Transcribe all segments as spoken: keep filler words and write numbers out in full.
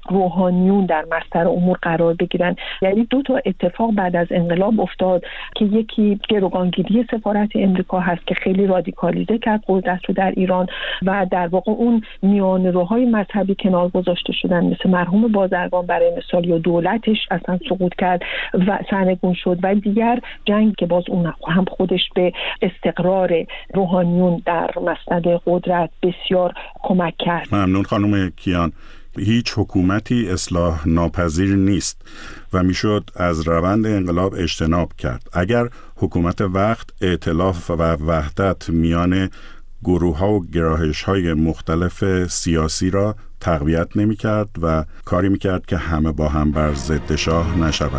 روحانیون در مصدر امور قرار بگیرن. یعنی دو تا اتفاق بعد از انقلاب افتاد که یکی گروگانگیری سفارت امریکا هست که خیلی رادیکالیزه کرد قدرت رو در ایران و در واقع اون میانه‌روهای مذهبی کنار گذاشته شدن، مثل مرحوم بازرگان برای مثال، یا دولتش اصلا سقوط کرد و سرنگون شد. و دیگر جنگ که باز اون هم خودش به استقرار روحانیون در مسند قدرت بسیار کمک کرد. ممنون خانم کیان. هیچ حکومتی اصلاح ناپذیر نیست و میشد از روند انقلاب اجتناب کرد اگر حکومت وقت ائتلاف و وحدت میان گروه‌ها و گرایش‌های مختلف سیاسی را تقویت نمی‌کرد و کاری می‌کرد که همه با هم بر ضد شاه نشود.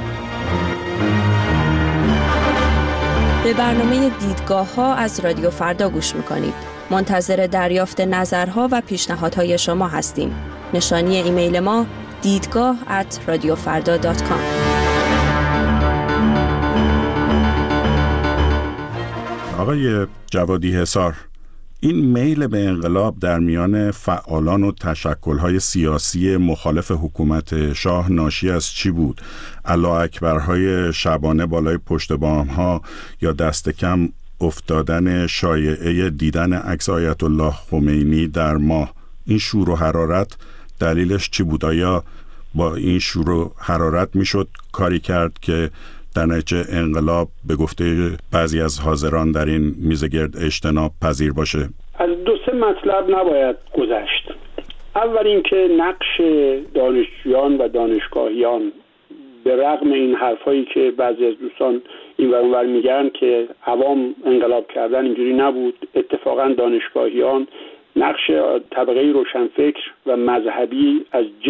به برنامه دیدگاه‌ها از رادیو فردا گوش می‌کنید. منتظر دریافت نظرها و پیشنهادهای شما هستیم. نشانی ایمیل ما دیدگاه ات رادیو فردا دات کام. آقای جوادی حصار، این میل به انقلاب در میان فعالان و تشکل‌های سیاسی مخالف حکومت شاه ناشی از چی بود؟ الله اکبرهای شبانه بالای پشت بام‌ها یا دست کم افتادن شایعه دیدن عکس آیت الله خمینی در ماه؟ این شور و حرارت دلیلش چی بود؟ آیا با این شور و حرارت میشد کاری کرد که در نتیجه انقلاب به گفته بعضی از حاضران در این میز گرد اجتناب پذیر باشه؟ از دو سه مطلب نباید گذشت. اول اینکه نقش دانشجویان و دانشگاهیان به رغم این حرفایی که بعضی از دوستان این ور اون ور میگن که عوام انقلاب کردن، اینجوری نبود. اتفاقا دانشگاهیان نقش طبقه روشنفکر و مذهبی از